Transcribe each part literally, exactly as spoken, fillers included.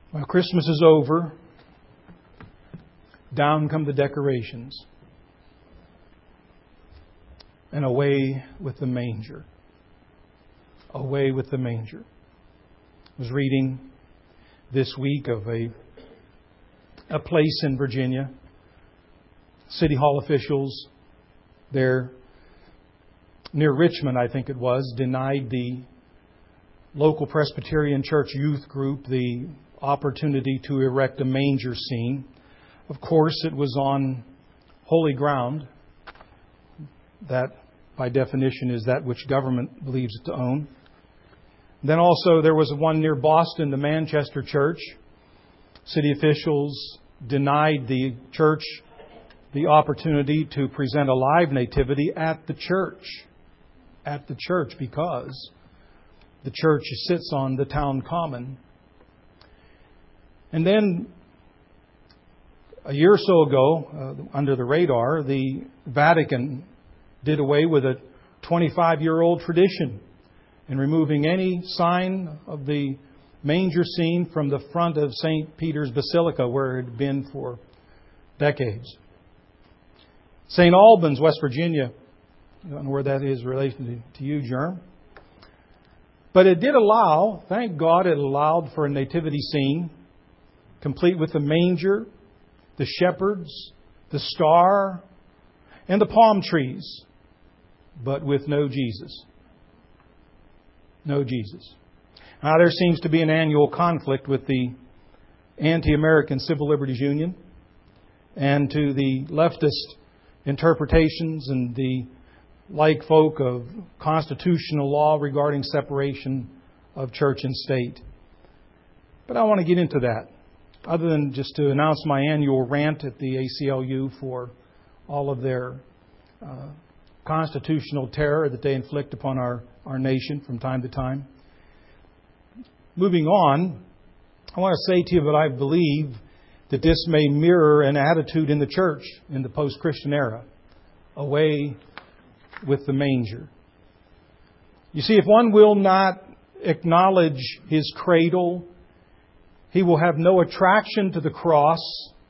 Well, Christmas is over. Down come the decorations. And away with the manger. Away with the manger. I was reading this week of a, a place in Virginia. City Hall officials there near Richmond, I think it was, denied the local Presbyterian Church youth group the opportunity to erect a manger scene. Of course, it was on holy ground. That, by definition, is that which government believes it to own. Then also there was one near Boston, the Manchester Church. City officials denied the church the opportunity to present a live nativity at the church. At the church because the church sits on the town common. And then a year or so ago, uh, under the radar, the Vatican did away with a twenty-five-year-old tradition in removing any sign of the manger scene from the front of Saint Peter's Basilica, where it had been for decades. Saint Albans, West Virginia, I don't know where that is in relation to you, Germ. But it did allow, thank God it allowed for a nativity scene, complete with the manger, the shepherds, the star, and the palm trees, but with no Jesus. No Jesus. Now there seems to be an annual conflict with the anti-American Civil Liberties Union and to the leftist interpretations and the like folk of constitutional law regarding separation of church and state. But I want to get into that, other than just to announce my annual rant at the A C L U for all of their uh, constitutional terror that they inflict upon our, our nation from time to time. Moving on, I want to say to you that I believe that this may mirror an attitude in the church in the post-Christian era, away with the manger. You see, if one will not acknowledge his cradle, he will have no attraction to the cross,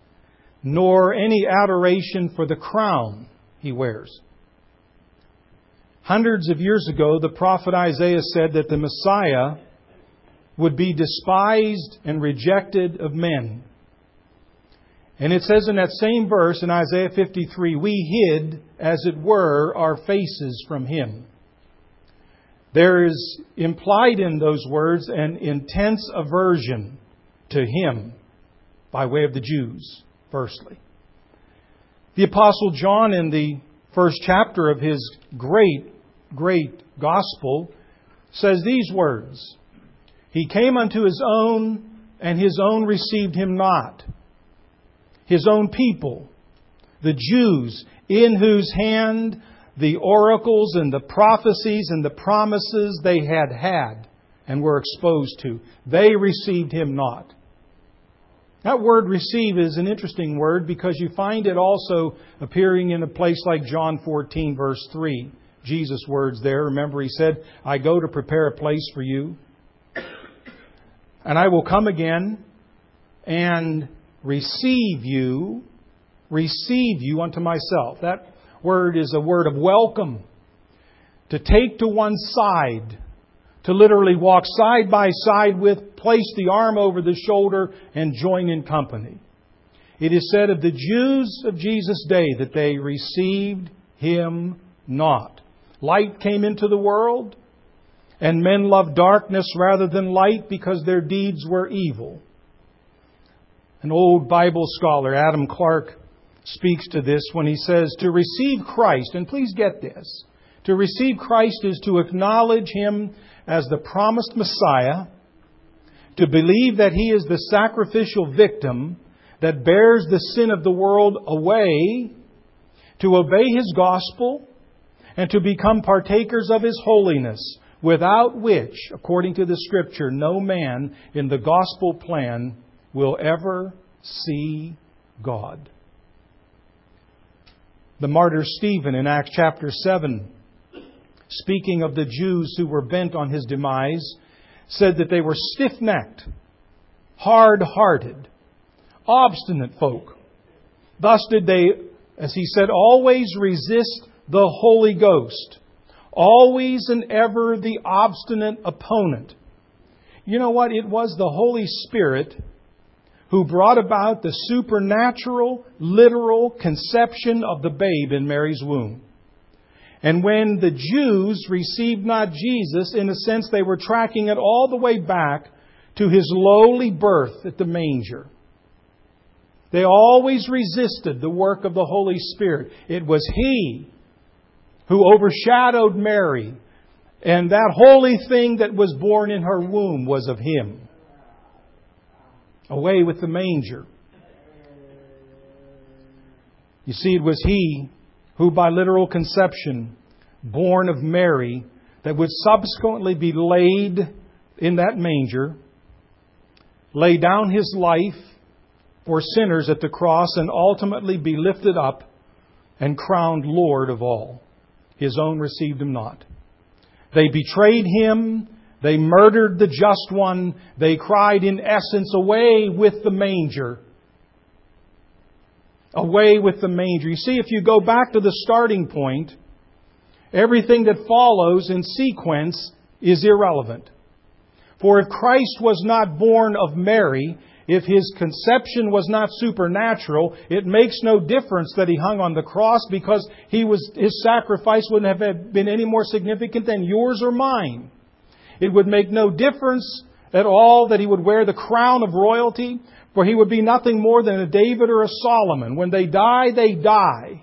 nor any adoration for the crown he wears. Hundreds of years ago, the prophet Isaiah said that the Messiah would be despised and rejected of men. And it says in that same verse in Isaiah fifty-three, we hid, as it were, our faces from Him. There is implied in those words an intense aversion to Him by way of the Jews, firstly. The Apostle John, in the first chapter of his great, great gospel, says these words, He came unto His own, and His own received Him not. His own people, the Jews, in whose hand the oracles and the prophecies and the promises they had had and were exposed to, they received Him not. That word receive is an interesting word because you find it also appearing in a place like John fourteen verse three. Jesus' words there. Remember, He said, I go to prepare a place for you. And I will come again and receive you, receive you unto myself. That word is a word of welcome. To take to one side, to literally walk side by side with, place the arm over the shoulder and join in company. It is said of the Jews of Jesus' day that they received Him not. Light came into the world, and men loved darkness rather than light because their deeds were evil. An old Bible scholar, Adam Clark, speaks to this when he says, to receive Christ, and please get this, to receive Christ is to acknowledge Him as the promised Messiah, to believe that He is the sacrificial victim that bears the sin of the world away, to obey His gospel, and to become partakers of His holiness, without which, according to the Scripture, no man in the gospel plan will ever see God. The martyr Stephen in Acts chapter seven, speaking of the Jews who were bent on his demise, said that they were stiff-necked hard-hearted, obstinate folk. Thus did they, as he said, always resist the Holy Ghost. Always and ever the obstinate opponent. You know what? It was the Holy Spirit who brought about the supernatural, literal conception of the babe in Mary's womb. And when the Jews received not Jesus, in a sense they were tracking it all the way back to His lowly birth at the manger. They always resisted the work of the Holy Spirit. It was He who overshadowed Mary. And that holy thing that was born in her womb was of Him. Away with the manger. You see, it was He who by literal conception, born of Mary, that would subsequently be laid in that manger, lay down His life for sinners at the cross, and ultimately be lifted up and crowned Lord of all. His own received Him not. They betrayed Him. They murdered the just one. They cried in essence, away with the manger. Away with the manger. You see, if you go back to the starting point, everything that follows in sequence is irrelevant. For if Christ was not born of Mary, if His conception was not supernatural, it makes no difference that He hung on the cross, because He was, His sacrifice wouldn't have been any more significant than yours or mine. It would make no difference at all that He would wear the crown of royalty, for He would be nothing more than a David or a Solomon. When they die, they die.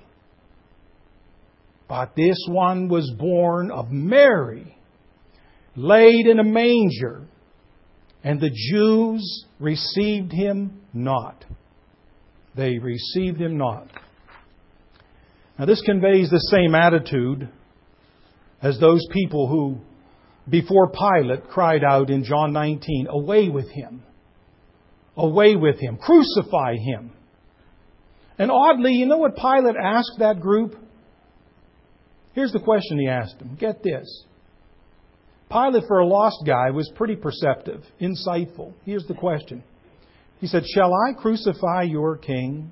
But this one was born of Mary, laid in a manger, and the Jews received Him not. They received Him not. Now this conveys the same attitude as those people who, before Pilate, cried out in John nineteen, away with Him. Away with Him. Crucify Him. And oddly, you know what Pilate asked that group? Here's the question he asked them. Get this. Pilate, for a lost guy, was pretty perceptive, insightful. Here's the question. He said, shall I crucify your king?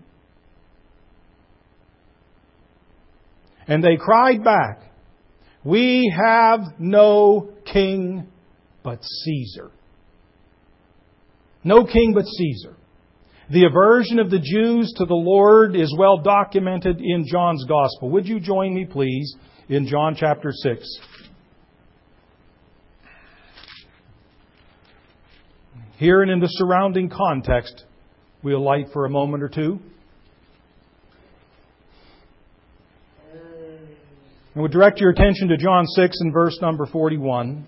And they cried back, we have no king but Caesar. No king but Caesar. The aversion of the Jews to the Lord is well documented in John's Gospel. Would you join me, please, in John chapter six? Here and in the surrounding context, we'll light for a moment or two. And we'll direct your attention to John six and verse number forty-one.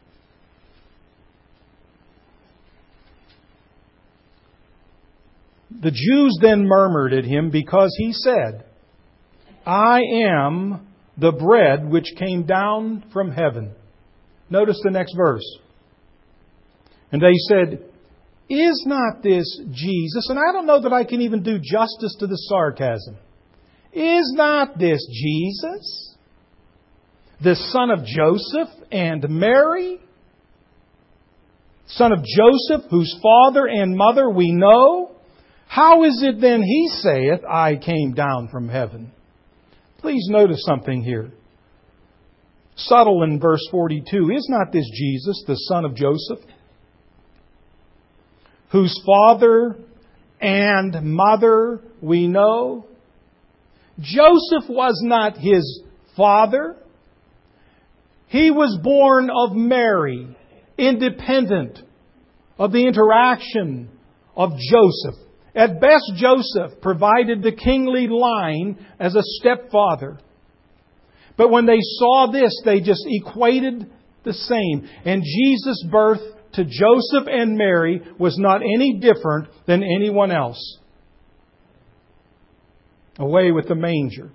The Jews then murmured at Him because He said, I am the bread which came down from heaven. Notice the next verse. And they said, is not this Jesus? And I don't know that I can even do justice to the sarcasm. Is not this Jesus, the son of Joseph and Mary? Son of Joseph, whose father and mother we know? How is it then He saith, I came down from heaven? Please notice something here. Subtle in verse forty-two. Is not this Jesus, the son of Joseph, whose father and mother we know? Joseph was not His father. He was born of Mary, independent of the interaction of Joseph. At best, Joseph provided the kingly line as a stepfather. But when they saw this, they just equated the same. And Jesus' birth to Joseph and Mary was not any different than anyone else. Away with the manger.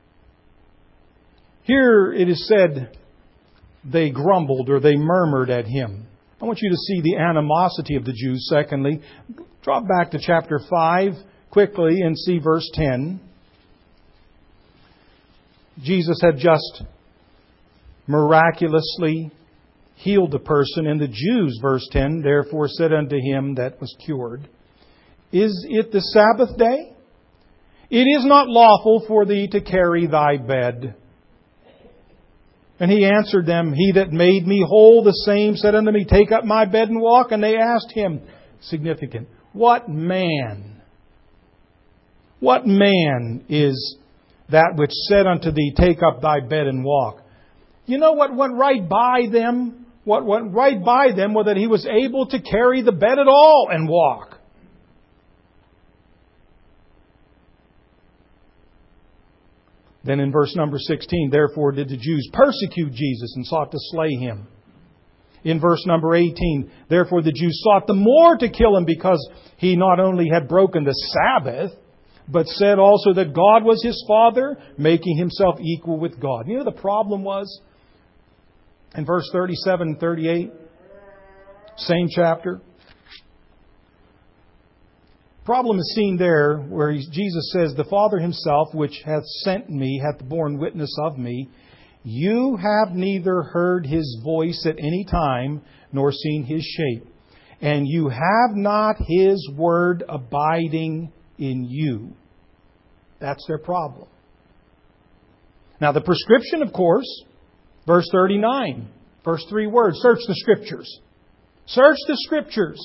Here it is said they grumbled or they murmured at Him. I want you to see the animosity of the Jews. Secondly, drop back to chapter five quickly and see verse ten. Jesus had just miraculously healed the person. And the Jews, verse ten, therefore said unto him that was cured, Is it the Sabbath day? It is not lawful for thee to carry thy bed. And he answered them, He that made me whole, the same said unto me, Take up my bed and walk. And they asked him, significant, What man? What man is that which said unto thee, Take up thy bed and walk? You know what went right by them? What went right by them was that he was able to carry the bed at all and walk. Then in verse number sixteen, therefore did the Jews persecute Jesus and sought to slay him. In verse number eighteen, therefore the Jews sought the more to kill him because he not only had broken the Sabbath, but said also that God was his Father, making himself equal with God. You know the problem was? In verse thirty-seven and thirty-eight, same chapter. Problem is seen there where Jesus says, The Father himself, which hath sent me, hath borne witness of me. You have neither heard his voice at any time, nor seen his shape. And you have not his word abiding in you. That's their problem. Now the prescription, of course, verse thirty-nine, verse three words, search the Scriptures. Search the Scriptures.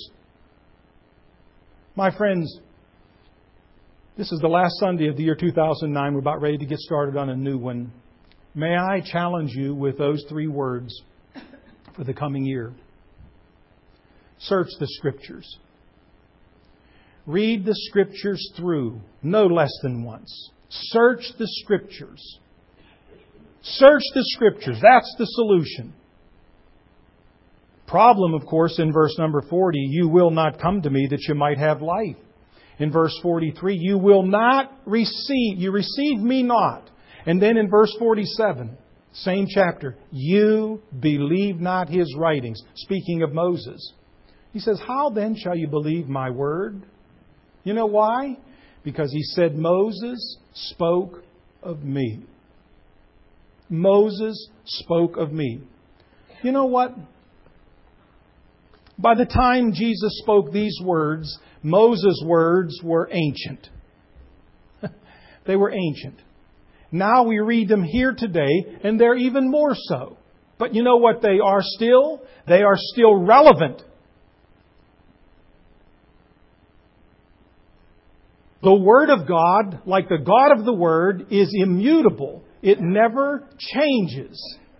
My friends, this is the last Sunday of the year two thousand nine. We're about ready to get started on a new one. May I challenge you with those three words for the coming year. Search the Scriptures. Read the Scriptures through, no less than once. Search the Scriptures. Search the Scriptures. That's the solution. Problem, of course, in verse number forty, you will not come to me that you might have life. In verse forty-three, you will not receive, you receive me not. And then in verse forty-seven, same chapter, you believe not his writings. Speaking of Moses. He says, how then shall you believe my word? You know why? Because he said, Moses spoke of me. Moses spoke of me. You know what? By the time Jesus spoke these words, Moses' words were ancient. They were ancient. Now we read them here today, and they're even more so. But you know what they are still? They are still relevant. The Word of God, like the God of the Word, is immutable. It never changes.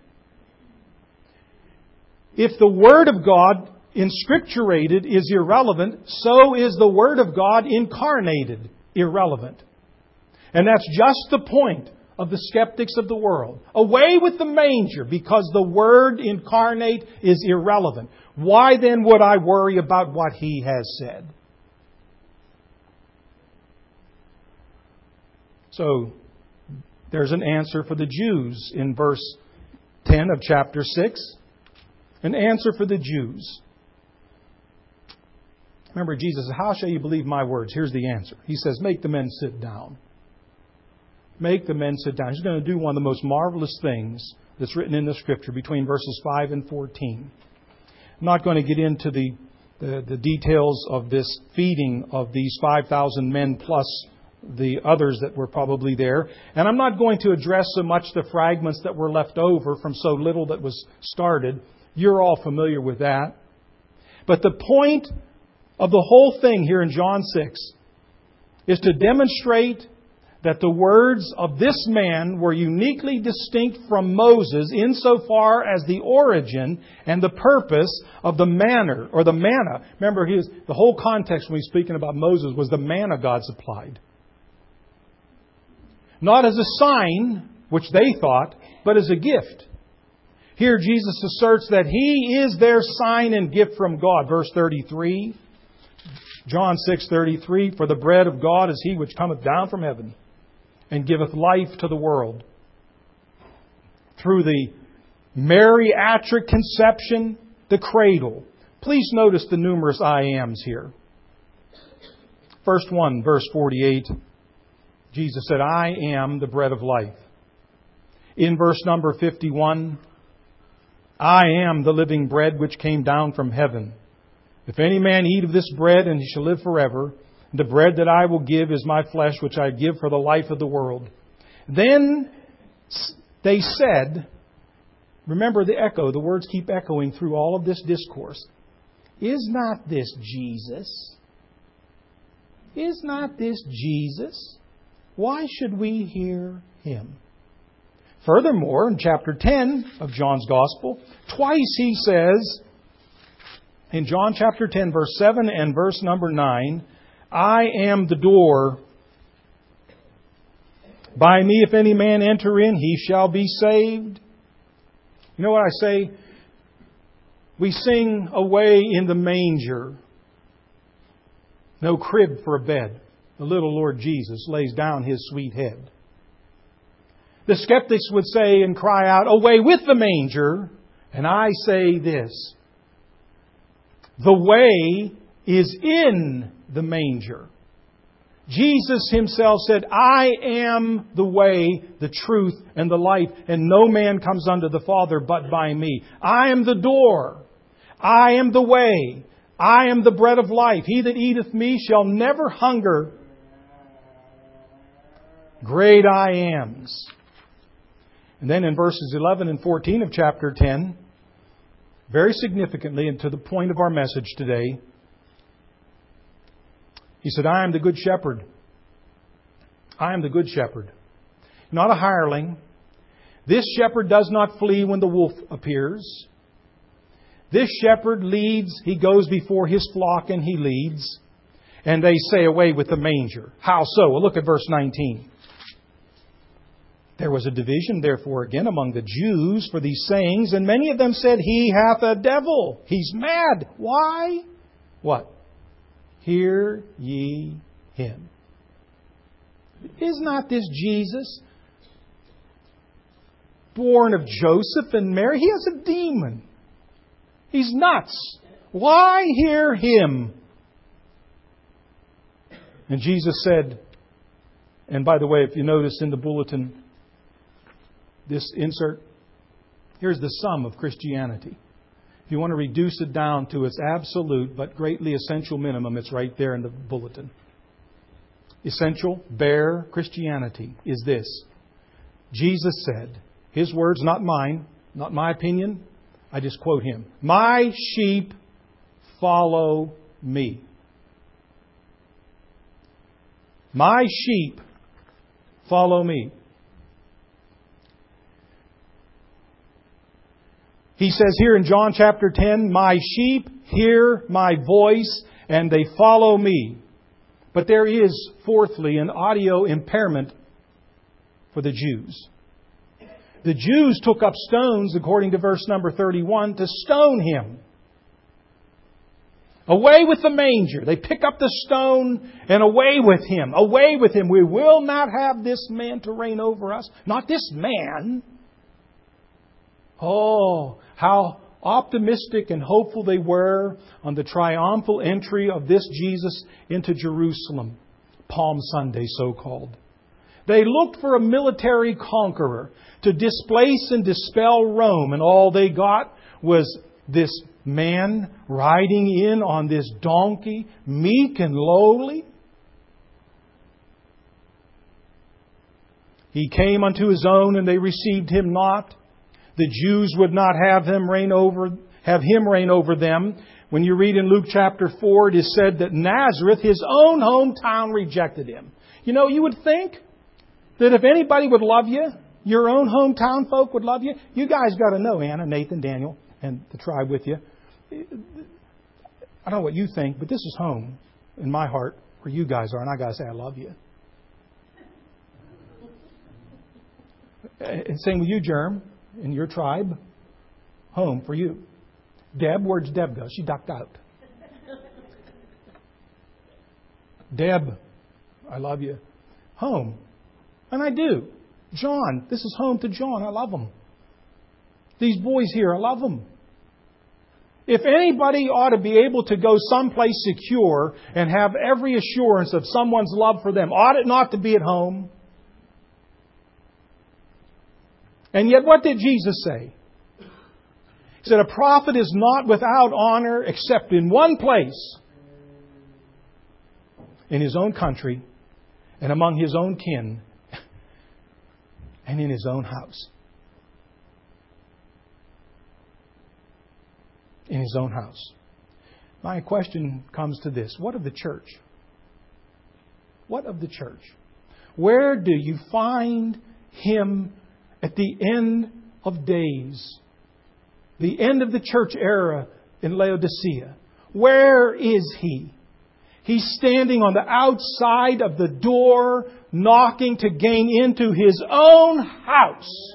If the Word of God inscripturated is irrelevant, so is the Word of God incarnated irrelevant. And that's just the point of the skeptics of the world. Away with the manger, because the Word incarnate is irrelevant. Why then would I worry about what He has said? So, there's an answer for the Jews in verse ten of chapter six. An answer for the Jews. Remember, Jesus says, how shall you believe my words? Here's the answer. He says, make the men sit down. Make the men sit down. He's going to do one of the most marvelous things that's written in the Scripture between verses five and fourteen. I'm not going to get into the, the, the details of this feeding of these five thousand men plus the others that were probably there. And I'm not going to address so much the fragments that were left over from so little that was started. You're all familiar with that. But the point of the whole thing here in John six is to demonstrate that the words of this man were uniquely distinct from Moses insofar as the origin and the purpose of the manner or the manna. Remember, he was, the whole context when he's speaking about Moses was the manna God supplied. Not as a sign, which they thought, but as a gift. Here Jesus asserts that He is their sign and gift from God. Verse thirty-three, John six thirty-three, for the bread of God is He which cometh down from heaven and giveth life to the world. Through the Mariatric conception, the cradle. Please notice the numerous I ams here. First one, verse forty-eight. Jesus said, I am the bread of life. In verse number fifty-one, I am the living bread which came down from heaven. If any man eat of this bread, and he shall live forever. The bread that I will give is my flesh, which I give for the life of the world. Then they said, remember the echo, the words keep echoing through all of this discourse. Is not this Jesus? Is not this Jesus? Why should we hear Him? Furthermore, in chapter ten of John's Gospel, twice he says, in John chapter ten, verse seven and verse number nine, I am the door. By me, if any man enter in, he shall be saved. You know what I say? We sing away in the manger. No crib for a bed. The little Lord Jesus lays down His sweet head. The skeptics would say and cry out, away with the manger. And I say this. The way is in the manger. Jesus Himself said, I am the way, the truth, and the life, and no man comes unto the Father but by me. I am the door. I am the way. I am the bread of life. He that eateth me shall never hunger. Great I ams. And then in verses eleven and fourteen of chapter ten, very significantly, and to the point of our message today, He said, I am the good shepherd. I am the good shepherd. Not a hireling. This shepherd does not flee when the wolf appears. This shepherd leads. He goes before his flock and he leads. And they say, away with the manger. How so? Well, look at verse nineteen. There was a division, therefore, again among the Jews for these sayings, and many of them said, He hath a devil. He's mad. Why? What? Hear ye Him. Is not this Jesus, born of Joseph and Mary? He has a demon. He's nuts. Why hear Him? And Jesus said, and by the way, if you notice in the bulletin, this insert, here's the sum of Christianity. If you want to reduce it down to its absolute but greatly essential minimum, it's right there in the bulletin. Essential, bare Christianity is this. Jesus said, His words, not mine, not my opinion, I just quote Him. My sheep follow me. My sheep follow me. He says here in John chapter ten, my sheep hear my voice and they follow me. But there is, fourthly, an audio impairment for the Jews. The Jews took up stones, according to verse number thirty-one, to stone Him. Away with the manger. They pick up the stone and away with Him. Away with Him. We will not have this man to reign over us. Not this man. Oh, how optimistic and hopeful they were on the triumphal entry of this Jesus into Jerusalem. Palm Sunday, so-called. They looked for a military conqueror to displace and dispel Rome, and all they got was this man riding in on this donkey, meek and lowly. He came unto His own, and they received Him not. The Jews would not have him reign over, have him reign over them. When you read in Luke chapter four, it is said that Nazareth, His own hometown, rejected Him. You know, you would think that if anybody would love you, your own hometown folk would love you. You guys got to know, Anna, Nathan, Daniel, and the tribe with you. I don't know what you think, but this is home in my heart where you guys are, and I got to say I love you. And same with you, Germ. In your tribe, home for you. Deb, where'd Deb go? She ducked out. Deb, I love you. Home. And I do. John, this is home to John. I love him. These boys here, I love them. If anybody ought to be able to go someplace secure and have every assurance of someone's love for them, ought it not to be at home? And yet what did Jesus say? He said, a prophet is not without honor except in one place, in his own country and among his own kin and in his own house. In his own house. My question comes to this. What of the church? What of the church? Where do you find Him at the end of days? The end of the church era in Laodicea. Where is He? He's standing on the outside of the door, knocking to gain into His own house.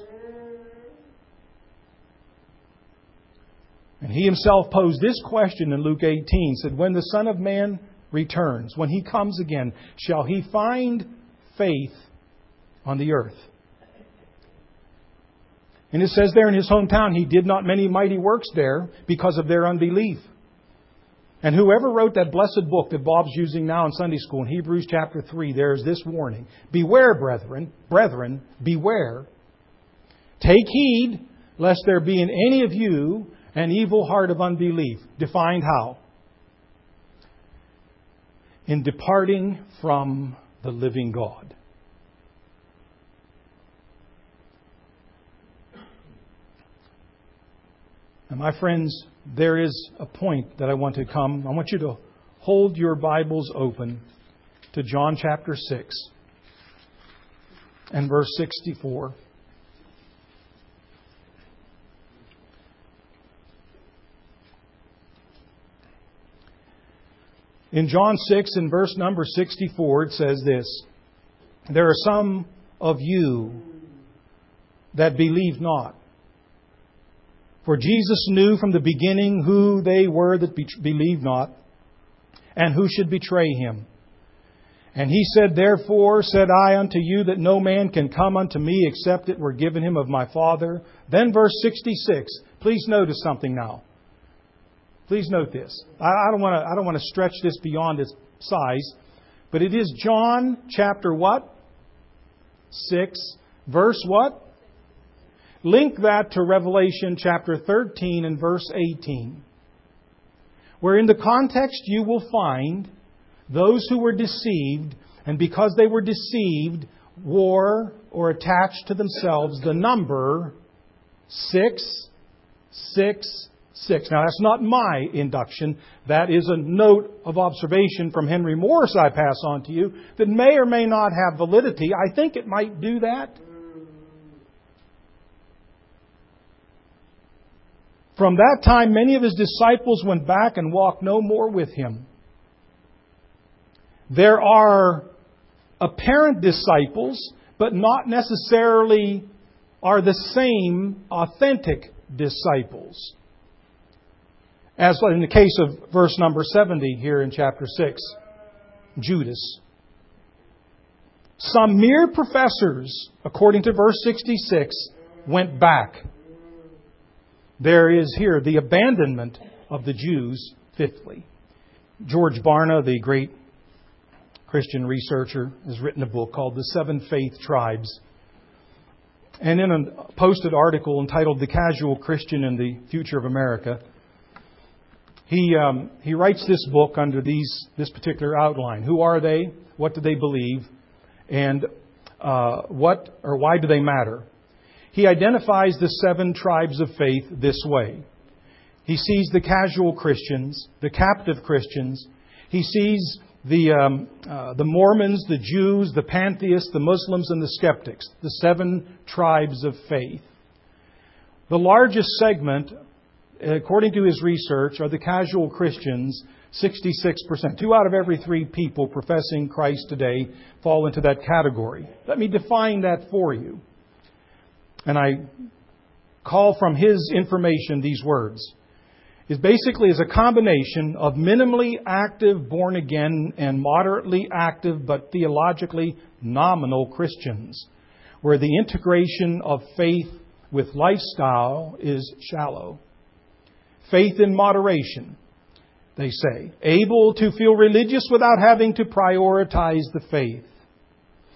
And He Himself posed this question in Luke eighteen. Said, when the Son of Man returns, when He comes again, shall He find faith on the earth? And it says there in His hometown, He did not many mighty works there because of their unbelief. And whoever wrote that blessed book that Bob's using now in Sunday school, in Hebrews chapter three, there's this warning. Beware, brethren, brethren, beware. Take heed, lest there be in any of you an evil heart of unbelief. Defined how? In departing from the living God. And my friends, there is a point that I want to come. I want you to hold your Bibles open to John chapter six and verse sixty-four. In John six and verse number sixty-four, it says this. There are some of you that believe not. For Jesus knew from the beginning who they were that be- believed not, and who should betray Him. And He said, therefore said I unto you that no man can come unto me except it were given him of my Father. Then verse sixty-six. Please notice something now. Please note this. I, I don't want to. I don't want to stretch this beyond its size, but it is John chapter what? Six, verse what? Link that to Revelation chapter thirteen and verse eighteen, where in the context you will find those who were deceived, and because they were deceived, wore or attached to themselves the number six, six, six. Now that's not my induction. That is a note of observation from Henry Morris I pass on to you that may or may not have validity. I think it might do that. From that time, many of His disciples went back and walked no more with Him. There are apparent disciples, but not necessarily are the same authentic disciples. As in the case of verse number seventy here in chapter six, Judas. Some mere professors, according to verse sixty-six, went back. There is here the abandonment of the Jews, fifthly. George Barna, the great Christian researcher, has written a book called The Seven Faith Tribes. And in a posted article entitled The Casual Christian and the Future of America, he um, he writes this book under these this particular outline. Who are they? What do they believe? And uh, what or why do they matter? He identifies the seven tribes of faith this way. He sees the casual Christians, the captive Christians. He sees the um, uh, the Mormons, the Jews, the pantheists, the Muslims, and the skeptics. The seven tribes of faith. The largest segment, according to his research, are the casual Christians. sixty-six percent. Two out of every three people professing Christ today fall into that category. Let me define that for you. And I call from his information these words. It basically is a combination of minimally active born-again and moderately active but theologically nominal Christians, where the integration of faith with lifestyle is shallow. Faith in moderation, they say. Able to feel religious without having to prioritize the faith.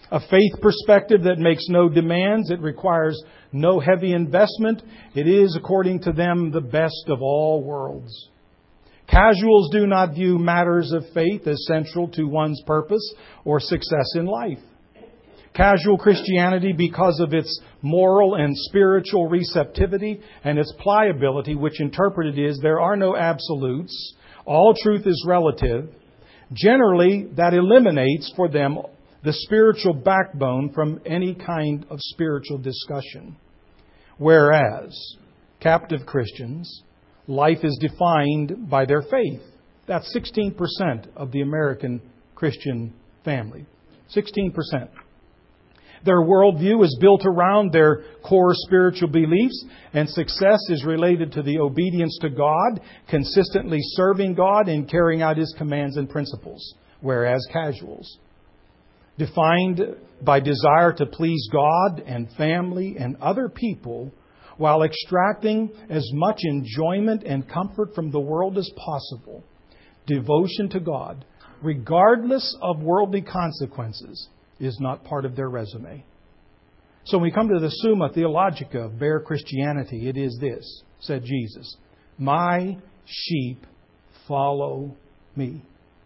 A faith perspective that makes no demands. It requires no heavy investment. It is, according to them, the best of all worlds. Casuals do not view matters of faith as central to one's purpose or success in life. Casual Christianity, because of its moral and spiritual receptivity and its pliability, which interpreted is there are no absolutes, all truth is relative, generally that eliminates for them the spiritual backbone from any kind of spiritual discussion. Whereas captive Christians, life is defined by their faith. That's sixteen percent of the American Christian family. sixteen percent. Their worldview is built around their core spiritual beliefs, and success is related to the obedience to God, consistently serving God and carrying out His commands and principles. Whereas casuals, defined by desire to please God and family and other people, while extracting as much enjoyment and comfort from the world as possible, devotion to God, regardless of worldly consequences, is not part of their resume. So when we come to the Summa Theologica of bare Christianity, it is this, said Jesus, "My sheep follow me."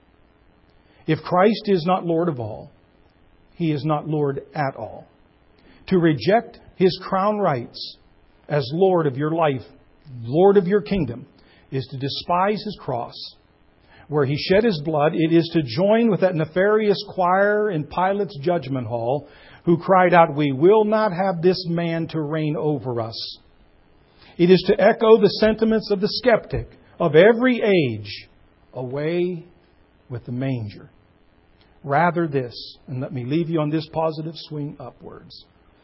If Christ is not Lord of all, He is not Lord at all. To reject His crown rights as Lord of your life, Lord of your kingdom, is to despise His cross. Where He shed His blood, it is to join with that nefarious choir in Pilate's judgment hall who cried out, "We will not have this man to reign over us." It is to echo the sentiments of the skeptic of every age, away with the manger. Rather this, and let me leave you on this positive swing upwards,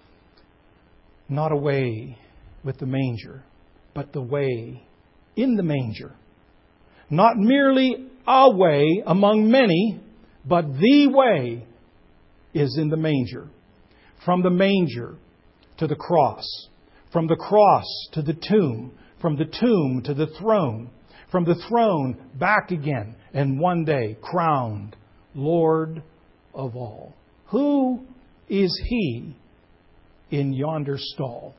not away with the manger, but the way in the manger. Not merely a way among many, but the way is in the manger. From the manger to the cross. From the cross to the tomb. From the tomb to the throne. From the throne back again. And one day crowned Lord of all. Who is He in yonder stall?